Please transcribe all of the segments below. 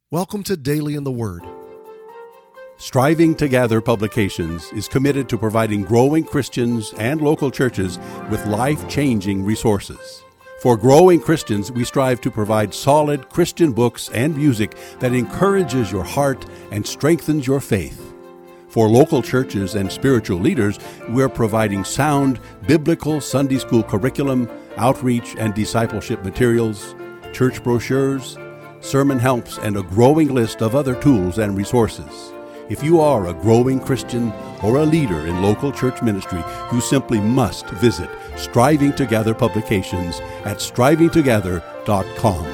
Welcome to Daily in the Word. Striving to Gather Publications is committed to providing growing Christians and local churches with life-changing resources. For growing Christians, we strive to provide solid Christian books and music that encourages your heart and strengthens your faith. For local churches and spiritual leaders, we're providing sound biblical Sunday school curriculum, outreach and discipleship materials, church brochures, sermon helps, and a growing list of other tools and resources. If you are a growing Christian or a leader in local church ministry, you simply must visit Striving to Gather Publications at strivingtogether.com.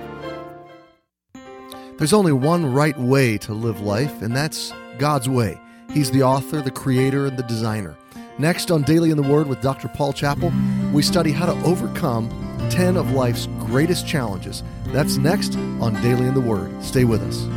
There's only one right way to live life, and that's God's way. He's the author, the creator, and the designer. Next on Daily in the Word with Dr. Paul Chappell, we study how to overcome 10 of life's greatest challenges. That's next on Daily in the Word. Stay with us.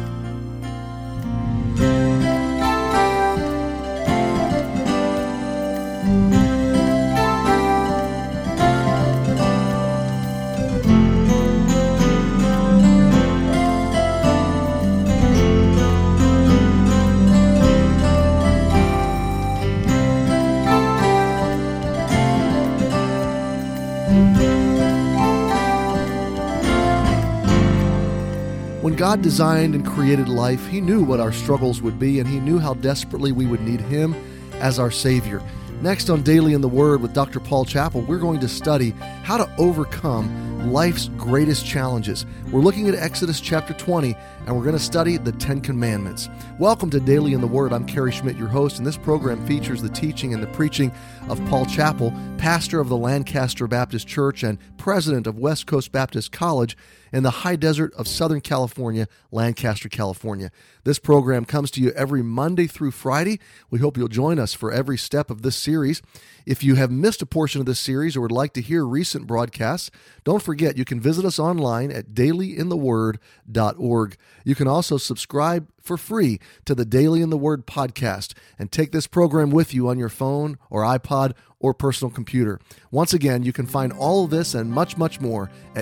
When God designed and created life, He knew what our struggles would be, and He knew how desperately we would need Him as our Savior. Next on Daily in the Word with Dr. Paul Chappell, we're going to study how to overcome life's greatest challenges. We're looking at Exodus chapter 20, and we're going to study the 10 Commandments. Welcome to Daily in the Word. I'm Kerry Schmidt, your host, and this program features the teaching and the preaching of Paul Chappell, pastor of the Lancaster Baptist Church and president of West Coast Baptist College in the high desert of Southern California, Lancaster, California. This program comes to you every Monday through Friday. We hope you'll join us for every step of this series. If you have missed a portion of this series or would like to hear recent broadcasts, don't forget you can visit us online at dailyintheword.org. You can also subscribe for free to the Daily in the Word podcast and take this program with you on your phone or iPod or personal computer. Once again, you can find all of this and much, much more at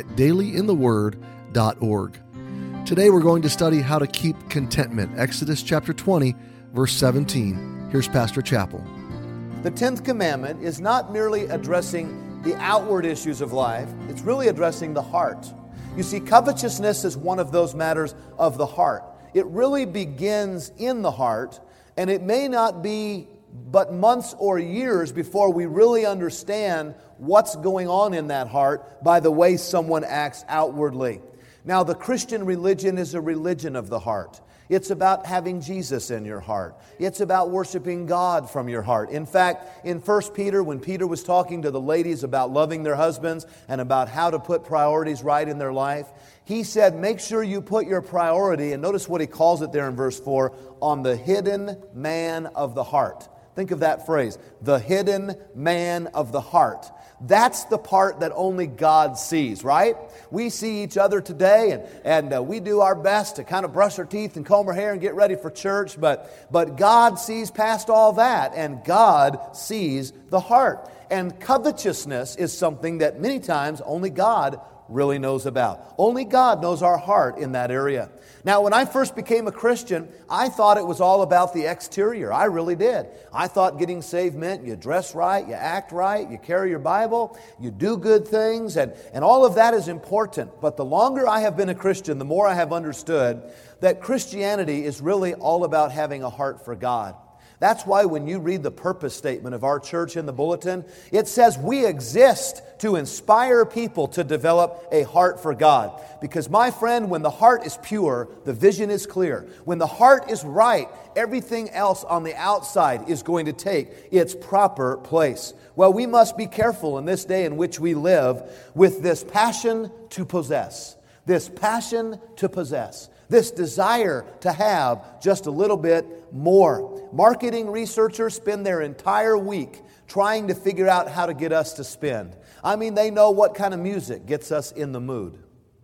dailyintheword.org. Today we're going to study how to keep contentment. Exodus chapter 20, verse 17. Here's Pastor Chappell. The 10th commandment is not merely addressing the outward issues of life, it's really addressing the heart. You see, covetousness is one of those matters of the heart. It really begins in the heart, and it may not be but months or years before we really understand what's going on in that heart by the way someone acts outwardly. Now, the Christian religion is a religion of the heart. It's about having Jesus in your heart. It's about worshiping God from your heart. In fact, in 1 Peter, when Peter was talking to the ladies about loving their husbands and about how to put priorities right in their life, he said, make sure you put your priority, and notice what he calls it there in verse 4, on the hidden man of the heart. Think of that phrase, the hidden man of the heart. That's the part that only God sees, right? We see each other today and we do our best to kind of brush our teeth and comb our hair and get ready for church, but God sees past all that, and God sees the heart. And covetousness is something that many times only God really knows about. Only God knows our heart in that area. Now, when I first became a Christian, I thought it was all about the exterior. I really did. I thought getting saved meant you dress right, you act right, you carry your Bible, you do good things, and all of that is important. But the longer I have been a Christian, the more I have understood that Christianity is really all about having a heart for God. That's why when you read the purpose statement of our church in the bulletin, it says we exist to inspire people to develop a heart for God. Because my friend, when the heart is pure, the vision is clear. When the heart is right, everything else on the outside is going to take its proper place. Well, we must be careful in this day in which we live with this passion to possess. This passion to possess. This desire to have just a little bit more. Marketing researchers spend their entire week trying to figure out how to get us to spend. I mean, they know what kind of music gets us in the mood.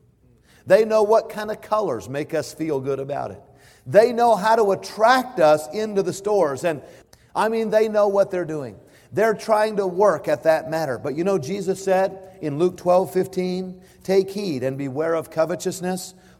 They know what kind of colors make us feel good about it. They know how to attract us into the stores. And I mean, they know what they're doing. They're trying to work at that matter. But you know, Jesus said in Luke 12:15, take heed and beware of covetousness,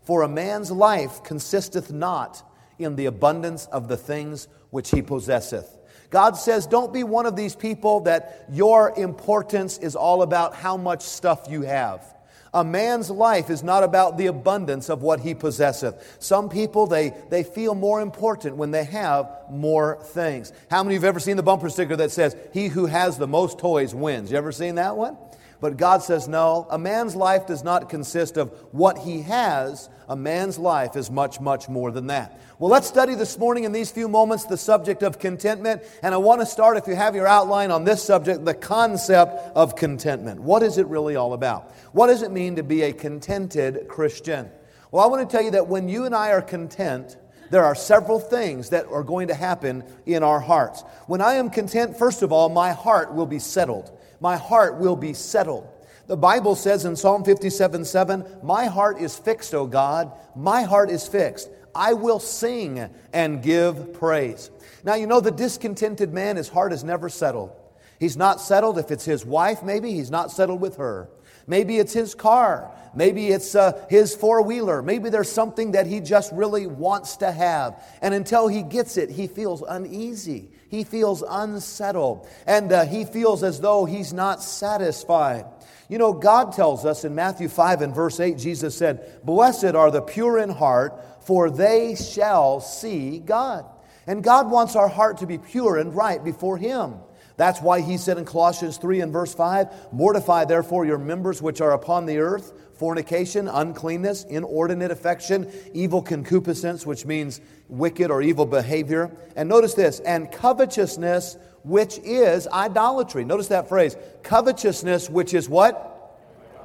For a man's life consisteth not in the abundance of the things which he possesseth. God says, don't be one of these people that your importance is all about how much stuff you have. A man's life is not about the abundance of what he possesseth. Some people, they feel more important when they have more things. How many of you have ever seen the bumper sticker that says, he who has the most toys wins? You ever seen that one? But God says, no, a man's life does not consist of what he has. A man's life is much, much more than that. Well, let's study this morning in these few moments the subject of contentment. And I want to start, if you have your outline on this subject, the concept of contentment. What is it really all about? What does it mean to be a contented Christian? Well, I want to tell you that when you and I are content, there are several things that are going to happen in our hearts. When I am content, first of all, my heart will be settled. My heart will be settled. The Bible says in Psalm 57:7, my heart is fixed, O God. My heart is fixed. I will sing and give praise. Now, you know, the discontented man, his heart is never settled. He's not settled if it's his wife, maybe. He's not settled with her. Maybe it's his car. Maybe it's his four-wheeler. Maybe there's something that he just really wants to have. And until he gets it, he feels uneasy. He feels unsettled. And he feels as though he's not satisfied. You know, God tells us in Matthew 5 and verse 8, Jesus said, blessed are the pure in heart, for they shall see God. And God wants our heart to be pure and right before Him. That's why He said in Colossians 3 and verse 5, mortify therefore your members which are upon the earth, fornication, uncleanness, inordinate affection, evil concupiscence, which means wicked or evil behavior. And notice this, and covetousness, which is idolatry. Notice that phrase, covetousness, which is what?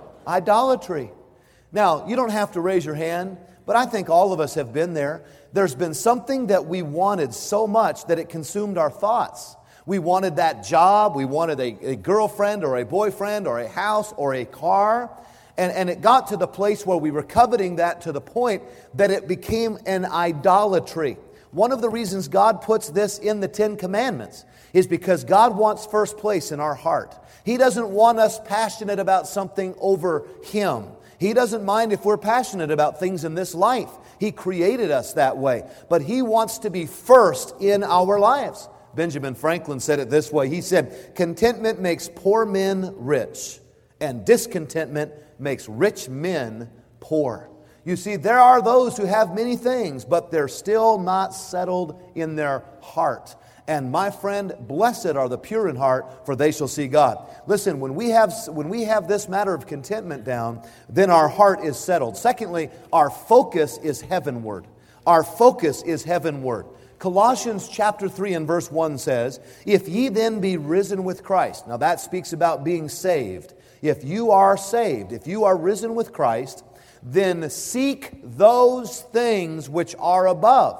Idolatry. Now, you don't have to raise your hand, but I think all of us have been there. There's been something that we wanted so much that it consumed our thoughts. We wanted that job, we wanted a girlfriend or a boyfriend or a house or a car. And it got to the place where we were coveting that to the point that it became an idolatry. One of the reasons God puts this in the Ten Commandments is because God wants first place in our heart. He doesn't want us passionate about something over Him. He doesn't mind if we're passionate about things in this life. He created us that way. But He wants to be first in our lives. Benjamin Franklin said it this way. He said, contentment makes poor men rich, and discontentment makes rich men poor. You see, there are those who have many things, but they're still not settled in their heart. And my friend, blessed are the pure in heart, for they shall see God. Listen, when we have this matter of contentment down, then our heart is settled. Secondly, our focus is heavenward. Our focus is heavenward. Colossians chapter 3 and verse 1 says, if ye then be risen with Christ. Now that speaks about being saved. If you are saved, if you are risen with Christ, then seek those things which are above.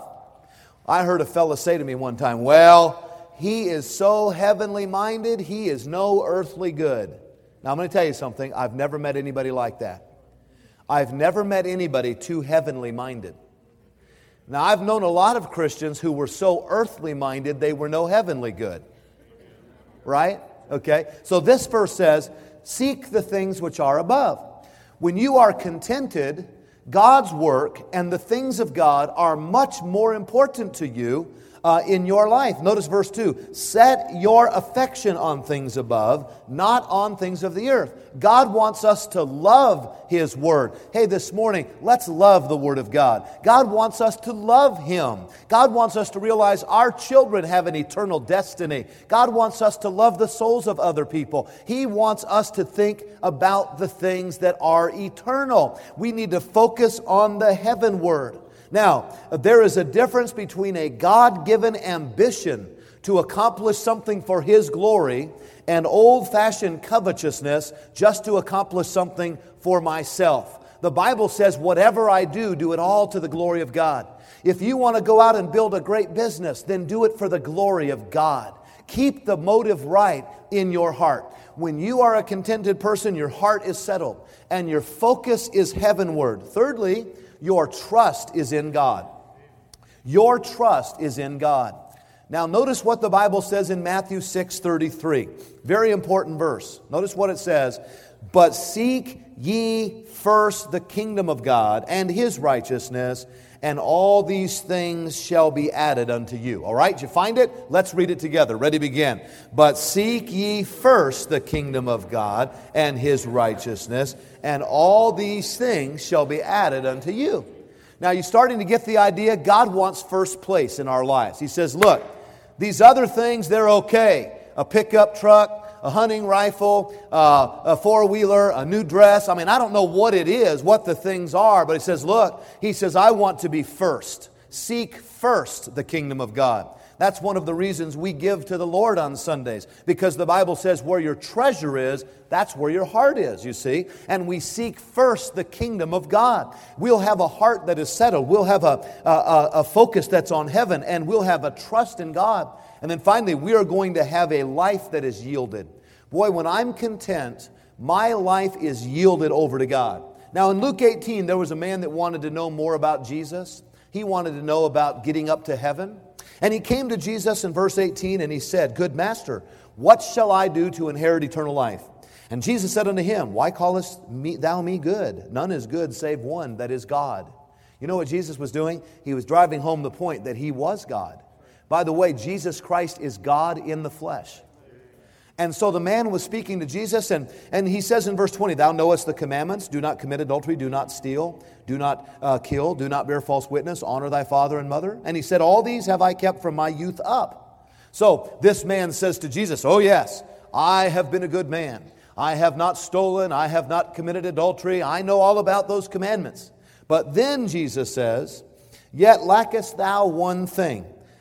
I heard a fellow say to me one time, well, he is so heavenly minded, he is no earthly good. Now I'm going to tell you something, I've never met anybody like that. I've never met anybody too heavenly minded. Now I've known a lot of Christians who were so earthly minded, they were no heavenly good. Right? Okay? So this verse says, seek the things which are above. When you are contented, God's work and the things of God are much more important to you in your life. Notice verse 2. Set your affection on things above, not on things of the earth. God wants us to love His Word. Hey, this morning, let's love the Word of God. God wants us to love Him. God wants us to realize our children have an eternal destiny. God wants us to love the souls of other people. He wants us to think about the things that are eternal. We need to focus on the heavenward. Now, there is a difference between a God-given ambition to accomplish something for His glory and old-fashioned covetousness just to accomplish something for myself. The Bible says, whatever I do, do it all to the glory of God. If you want to go out and build a great business, then do it for the glory of God. Keep the motive right in your heart. When you are a contented person, your heart is settled and your focus is heavenward. Thirdly, your trust is in God. Your trust is in God. Now notice what the Bible says in Matthew 6:33. Very important verse. Notice what it says. but seek ye first the kingdom of God and His righteousness, and all these things shall be added unto you. All right, did you find it? Let's read it together. Ready, begin. But seek ye first the kingdom of God and His righteousness, and all these things shall be added unto you. Now, you're starting to get the idea. God wants first place in our lives. He says, look, these other things, they're okay. A pickup truck, a hunting rifle, a four-wheeler, a new dress. I mean, I don't know what it is, what the things are, but He says, look, He says, I want to be first. Seek first the kingdom of God. That's one of the reasons we give to the Lord on Sundays, because the Bible says where your treasure is, that's where your heart is, you see. And we seek first the kingdom of God. We'll have a heart that is settled. We'll have a focus that's on heaven, and we'll have a trust in God. And then finally, we are going to have a life that is yielded. Boy, when I'm content, my life is yielded over to God. Now, in Luke 18, there was a man that wanted to know more about Jesus. He wanted to know about getting up to heaven. And he came to Jesus in verse 18, and he said, Good Master, what shall I do to inherit eternal life? And Jesus said unto him, Why callest thou me good? None is good save one, that is God. You know what Jesus was doing? He was driving home the point that He was God. By the way, Jesus Christ is God in the flesh. And so the man was speaking to Jesus, and he says in verse 20, Thou knowest the commandments, do not commit adultery, do not steal, do not kill, do not bear false witness, honor thy father and mother. And he said, All these have I kept from my youth up. So this man says to Jesus, Oh yes, I have been a good man. I have not stolen, I have not committed adultery, I know all about those commandments. But then Jesus says, Yet lackest thou one thing.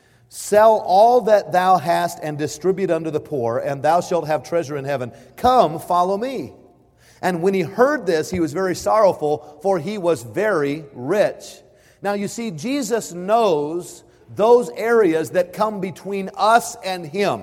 Sell all that thou hast and distribute unto the poor, and thou shalt have treasure in heaven. Come, follow me. And when he heard this, he was very sorrowful, for he was very rich. Now you see, Jesus knows those areas that come between us and Him.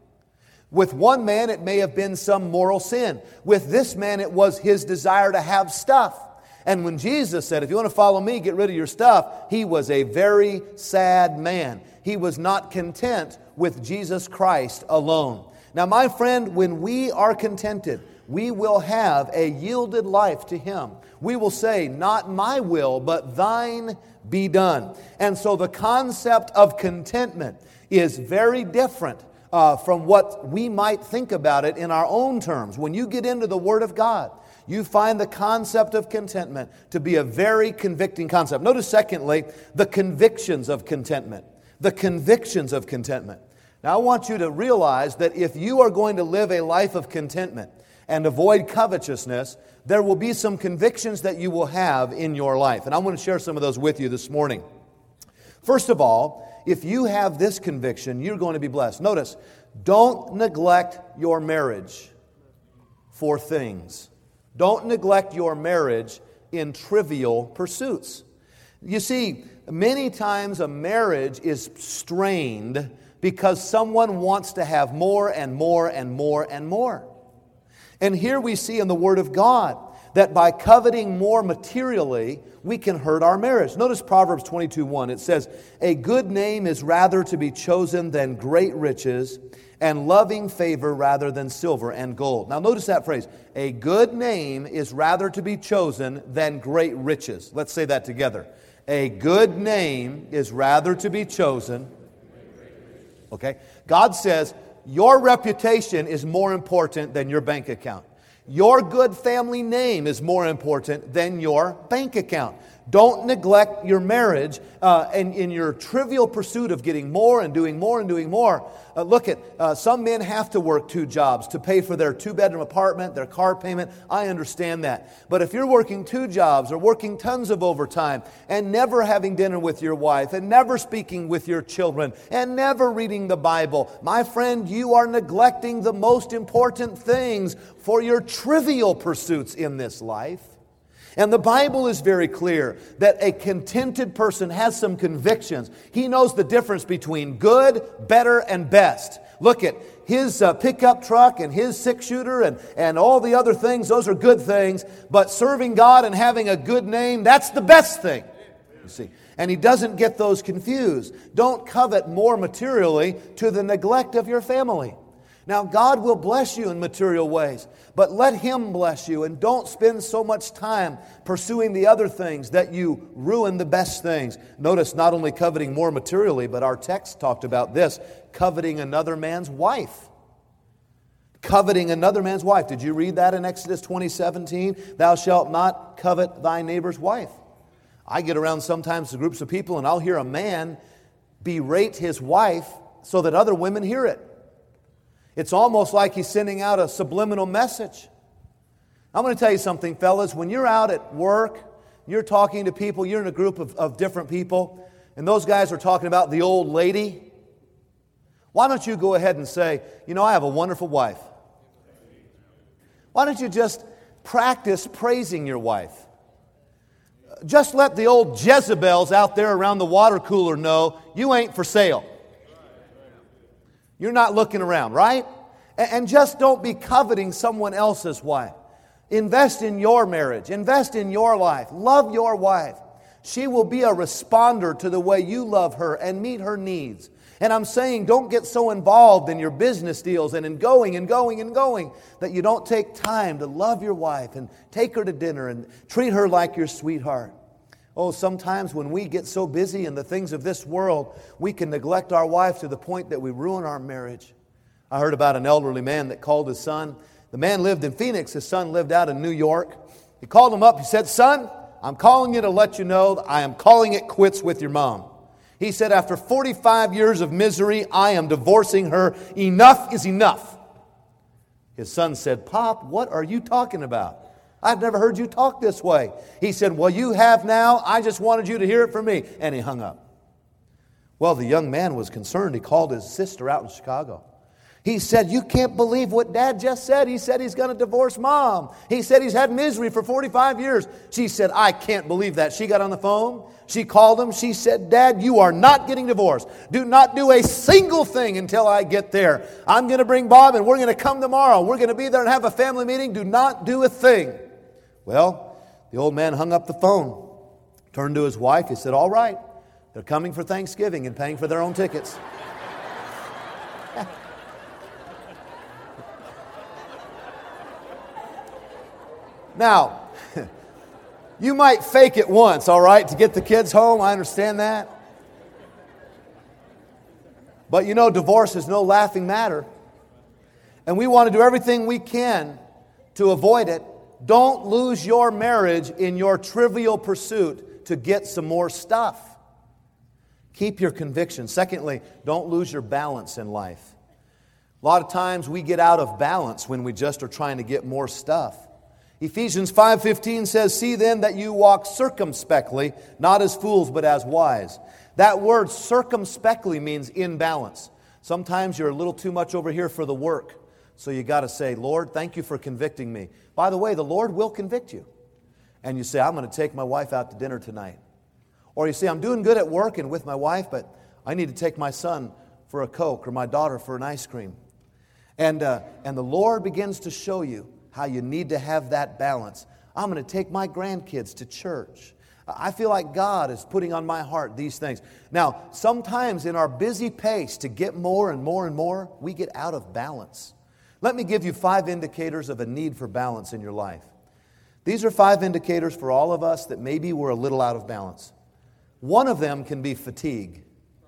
With one man, it may have been some moral sin. With this man, it was his desire to have stuff. And when Jesus said, If you want to follow me, get rid of your stuff, he was a very sad man. He was not content with Jesus Christ alone. Now, my friend, when we are contented, we will have a yielded life to Him. We will say, Not my will, but thine be done. And so the concept of contentment is very different from what we might think about it in our own terms. When you get into the Word of God, you find the concept of contentment to be a very convicting concept. Notice, secondly, the convictions of contentment. The convictions of contentment. Now, I want you to realize that if you are going to live a life of contentment and avoid covetousness, there will be some convictions that you will have in your life. And I want to share some of those with you this morning. First of all, if you have this conviction, you're going to be blessed. Notice, don't neglect your marriage for things. Don't neglect your marriage in trivial pursuits. You see, many times a marriage is strained because someone wants to have more and more and more and more. And here we see in the Word of God that by coveting more materially, we can hurt our marriage. Notice Proverbs 22:1. It says, A good name is rather to be chosen than great riches, and loving favor rather than silver and gold. Now notice that phrase. A good name is rather to be chosen than great riches. Let's say that together. A good name is rather to be chosen. Okay? God says, your reputation is more important than your bank account. Your good family name is more important than your bank account. Don't neglect your marriage in your trivial pursuit of getting more and doing more and doing more. Some men have to work 2 jobs to pay for their 2-bedroom apartment, their car payment. I understand that. But if you're working 2 jobs or working tons of overtime and never having dinner with your wife and never speaking with your children and never reading the Bible, my friend, you are neglecting the most important things for your trivial pursuits in this life. And the Bible is very clear that a contented person has some convictions. He knows the difference between good, better, and best. Look at his pickup truck and his 6-shooter and all the other things. Those are good things. But serving God and having a good name, that's the best thing. You see. And he doesn't get those confused. Don't covet more materially to the neglect of your family. Now, God will bless you in material ways, but let Him bless you, and don't spend so much time pursuing the other things that you ruin the best things. Notice, not only coveting more materially, but our text talked about this, coveting another man's wife. Coveting another man's wife. Did you read that in Exodus 20:17? Thou shalt not covet thy neighbor's wife. I get around sometimes to groups of people and I'll hear a man berate his wife so that other women hear it. It's almost like he's sending out a subliminal message. I'm going to tell you something, fellas. When you're out at work, you're talking to people, you're in a group of different people, and those guys are talking about the old lady. Why don't you go ahead and say, I have a wonderful wife. Why don't you just practice praising your wife? Just let the old Jezebels out there around the water cooler know you ain't for sale. You're not looking around, right? And just don't be coveting someone else's wife. Invest in your marriage. Invest in your life. Love your wife. She will be a responder to the way you love her and meet her needs. And I'm saying don't get so involved in your business deals and in going that you don't take time to love your wife and take her to dinner and treat her like your sweetheart. Oh, sometimes when we get so busy in the things of this world, we can neglect our wife to the point that we ruin our marriage. I heard about an elderly man that called his son. The man lived in Phoenix. His son lived out in New York. He called him up. He said, "Son, I'm calling you to let you know that I am calling it quits with your mom." He said, "After 45 years of misery, I am divorcing her. Enough is enough." His son said, "Pop, what are you talking about? I've never heard you talk this way." He said, "Well, you have now. I just wanted you to hear it from me." And he hung up. Well, the young man was concerned. He called his sister out in Chicago. He said, "You can't believe what Dad just said. He said he's going to divorce Mom. He said he's had misery for 45 years. She said, "I can't believe that." She got on the phone. She called him. She said, "Dad, you are not getting divorced. Do not do a single thing until I get there. I'm going to bring Bob and we're going to come tomorrow. We're going to be there and have a family meeting. Do not do a thing." Well, the old man hung up the phone, turned to his wife. He said, "All right, they're coming for Thanksgiving and paying for their own tickets." Now, you might fake it once, all right, to get the kids home. I understand that. But divorce is no laughing matter. And we want to do everything we can to avoid it. Don't lose your marriage in your trivial pursuit to get some more stuff. Keep your conviction. Secondly, don't lose your balance in life. A lot of times we get out of balance when we just are trying to get more stuff. Ephesians 5:15 says, "See then that you walk circumspectly, not as fools, but as wise." That word circumspectly means in balance. Sometimes you're a little too much over here for the work. So you got to say, "Lord, thank you for convicting me." By the way, the Lord will convict you. And you say, "I'm going to take my wife out to dinner tonight." Or you say, "I'm doing good at work and with my wife, but I need to take my son for a Coke or my daughter for an ice cream." And the Lord begins to show you how you need to have that balance. "I'm going to take my grandkids to church. I feel like God is putting on my heart these things." Now, sometimes in our busy pace to get more and more and more, we get out of balance. Let me give you 5 indicators of a need for balance in your life. These are 5 indicators for all of us that maybe we're a little out of balance. One of them can be fatigue.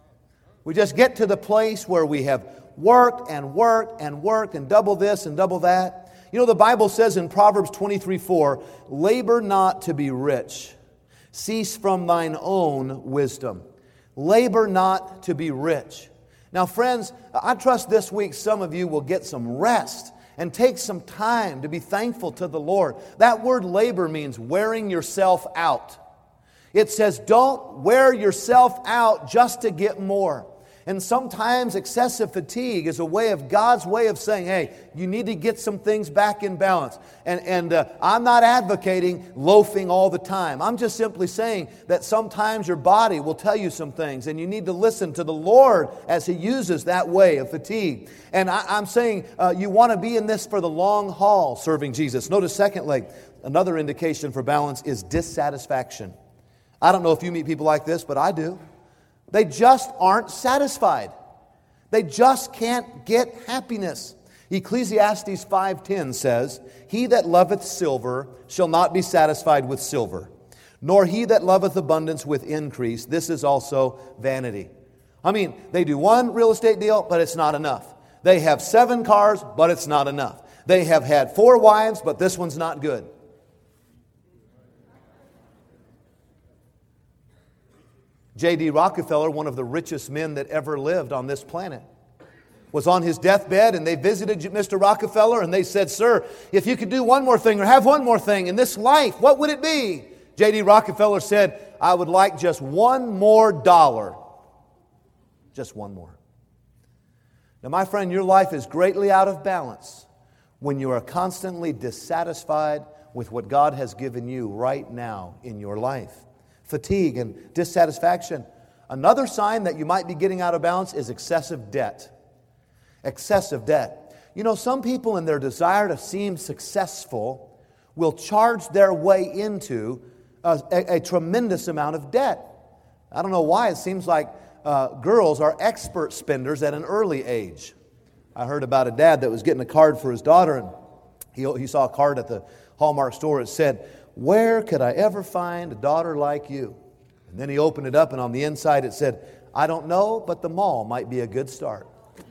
We just get to the place where we have worked and worked and worked and double this and double that. The Bible says in Proverbs 23:4, "Labor not to be rich. Cease from thine own wisdom." Labor not to be rich. Now, friends, I trust this week some of you will get some rest and take some time to be thankful to the Lord. That word labor means wearing yourself out. It says don't wear yourself out just to get more. And sometimes excessive fatigue is God's way of saying, "Hey, you need to get some things back in balance." And I'm not advocating loafing all the time. I'm just simply saying that sometimes your body will tell you some things, and you need to listen to the Lord as He uses that way of fatigue. And I'm saying you want to be in this for the long haul, serving Jesus. Notice, secondly, another indication for balance is dissatisfaction. I don't know if you meet people like this, but I do. They just aren't satisfied. They just can't get happiness. Ecclesiastes 5:10 says, "He that loveth silver shall not be satisfied with silver, nor he that loveth abundance with increase. This is also vanity." I mean, they do one real estate deal, but it's not enough. They have 7 cars, but it's not enough. They have had 4 wives, but this one's not good. J.D. Rockefeller, one of the richest men that ever lived on this planet, was on his deathbed, and they visited Mr. Rockefeller, and they said, "Sir, if you could do one more thing or have one more thing in this life, what would it be?" J.D. Rockefeller said, "I would like just one more dollar." Just one more. Now, my friend, your life is greatly out of balance when you are constantly dissatisfied with what God has given you right now in your life. Fatigue and dissatisfaction. Another sign that you might be getting out of balance is excessive debt. Excessive debt. You know, some people in their desire to seem successful will charge their way into a tremendous amount of debt. I don't know why. It seems like girls are expert spenders at an early age. I heard about a dad that was getting a card for his daughter, and he saw a card at the Hallmark store. It said, "Where could I ever find a daughter like you?" And then he opened it up, and on the inside it said, "I don't know, but the mall might be a good start."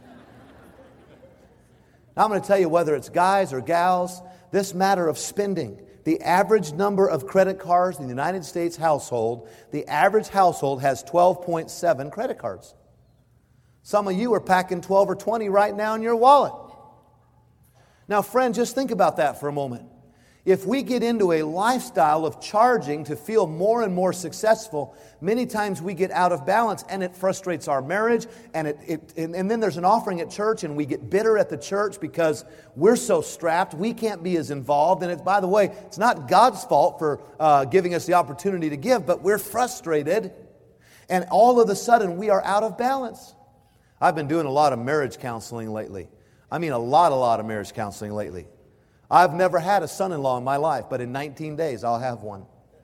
Now I'm going to tell you, whether it's guys or gals, this matter of spending. The average number of credit cards in the United States household, the average household has 12.7 credit cards. Some of you are packing 12 or 20 right now in your wallet. Now, friend, just think about that for a moment. If we get into a lifestyle of charging to feel more and more successful, many times we get out of balance, and it frustrates our marriage, and then there's an offering at church, and we get bitter at the church because we're so strapped, we can't be as involved. And by the way, it's not God's fault for giving us the opportunity to give, but we're frustrated, and all of a sudden we are out of balance. I've been doing a lot of marriage counseling lately. I mean a lot of marriage counseling lately. I've never had a son-in-law in my life, but in 19 days I'll have one.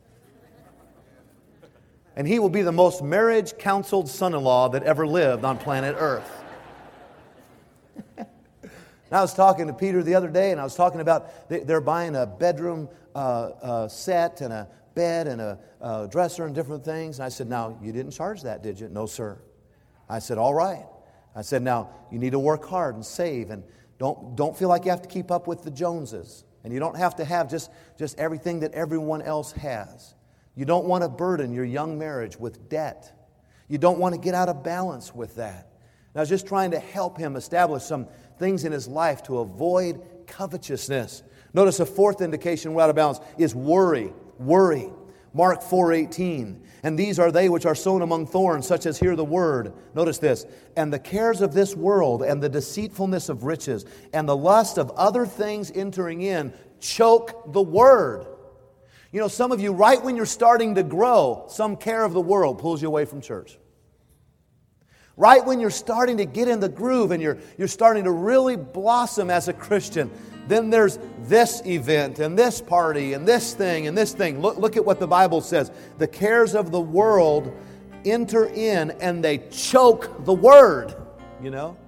And he will be the most marriage-counseled son-in-law that ever lived on planet Earth. I was talking to Peter the other day, and I was talking about they're buying a bedroom set and a bed and a dresser and different things. And I said, "Now, you didn't charge that, did you?" "No, sir." I said, "All right." I said, "Now, you need to work hard and save, and don't feel like you have to keep up with the Joneses. And you don't have to have just everything that everyone else has. You don't want to burden your young marriage with debt. You don't want to get out of balance with that." And I was just trying to help him establish some things in his life to avoid covetousness. Notice a fourth indication we're out of balance is worry. Worry. Mark 4:18. "And these are they which are sown among thorns, such as hear the word." Notice this. "And the cares of this world, and the deceitfulness of riches, and the lust of other things entering in, choke the word." You know, some of you, right when you're starting to grow, some care of the world pulls you away from church. Right when you're starting to get in the groove and you're starting to really blossom as a Christian, then there's this event and this party and this thing and this thing. Look at what the Bible says. The cares of the world enter in and they choke the word, you know.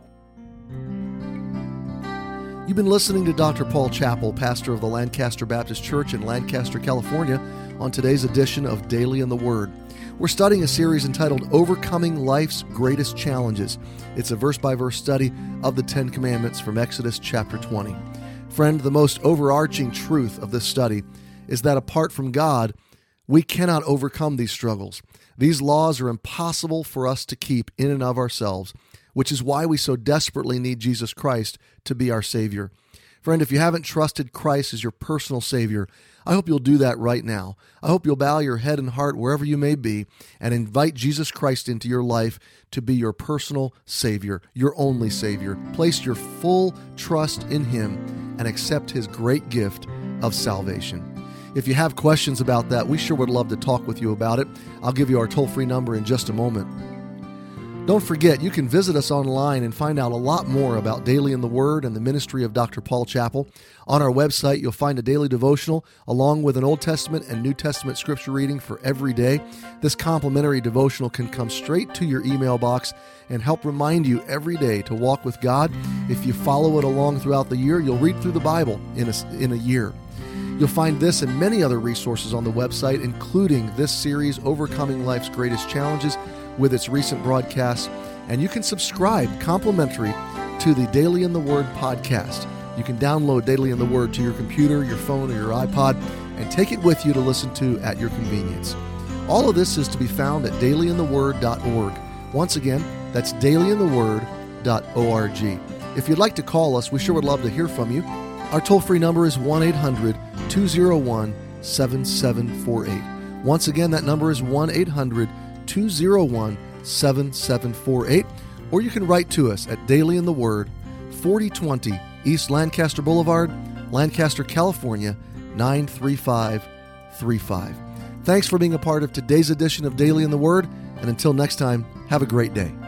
You've been listening to Dr. Paul Chappell, pastor of the Lancaster Baptist Church in Lancaster, California, on today's edition of Daily in the Word. We're studying a series entitled Overcoming Life's Greatest Challenges. It's a verse-by-verse study of the Ten Commandments from Exodus chapter 20. Friend, the most overarching truth of this study is that apart from God, we cannot overcome these struggles. These laws are impossible for us to keep in and of ourselves, which is why we so desperately need Jesus Christ to be our Savior. Friend, if you haven't trusted Christ as your personal Savior, I hope you'll do that right now. I hope you'll bow your head and heart wherever you may be and invite Jesus Christ into your life to be your personal Savior, your only Savior. Place your full trust in Him and accept His great gift of salvation. If you have questions about that, we sure would love to talk with you about it. I'll give you our toll-free number in just a moment. Don't forget, you can visit us online and find out a lot more about Daily in the Word and the ministry of Dr. Paul Chappell. On our website, you'll find a daily devotional along with an Old Testament and New Testament scripture reading for every day. This complimentary devotional can come straight to your email box and help remind you every day to walk with God. If you follow it along throughout the year, you'll read through the Bible in a year. You'll find this and many other resources on the website, including this series, Overcoming Life's Greatest Challenges, with its recent broadcasts. And you can subscribe complimentary to the Daily in the Word podcast. You can download Daily in the Word to your computer, your phone, or your iPod, and take it with you to listen to at your convenience. All of this is to be found at dailyintheword.org. Once again, that's dailyintheword.org. If you'd like to call us, we sure would love to hear from you. Our toll-free number is 1-800-201-7748. Once again, that number is 1-800-201-7748. Or you can write to us at Daily in the Word, 4020 East Lancaster Boulevard, Lancaster, California, 93535. Thanks for being a part of today's edition of Daily in the Word, and until next time, have a great day.